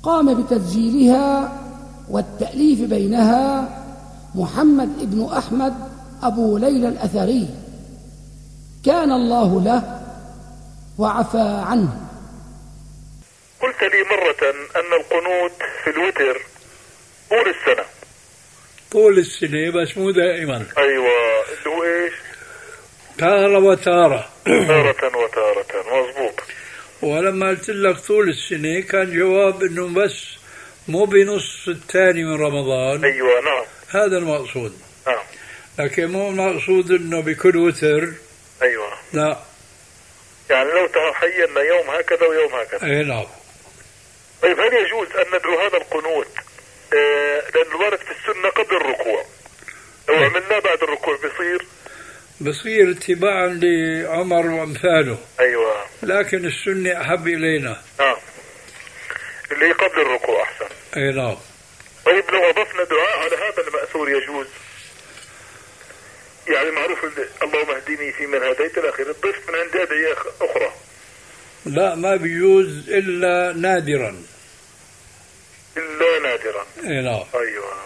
قام بتسجيلها والتأليف بينها محمد بن أحمد أبو ليلى الأثري، كان الله له وعفى عنه. قلت لي مرة أن القنوت في الوتر طول السنة. طول السنة بس مو دائما. أيوة، اللي هو إيش؟ تارة وتارة. تارة وتارة، مظبوط. ولما قلت لك طول السنة كان جواب إنه بس مو بنص الثاني من رمضان. أيوة نعم، هذا المقصود. نعم، لكن مو المقصود إنه بكل وتر. أيوة، لا، يعني لو تحينا يوم هكذا ويوم هكذا. أي نعم. طيب هل يجوز أن ندعو هذا القنوت لأن الورد في السنة قبل الركوع، لو عملناه بعد الركوع بصير اتباعا لعمر وامثاله. أيوة، لكن السنة أحب إلينا. نعم، اللي قبل الركوع أحسن. أي نعم. طيب لو أضفنا دعاء على هذا المأثور يجوز؟ يعني معروف اللهم اهدني فيمن هديت إلى آخره، الضيف من عند أدعية أخرى. لا، ما بيجوز إلا نادرا. إلا نادرا. أي نعم. أيوة.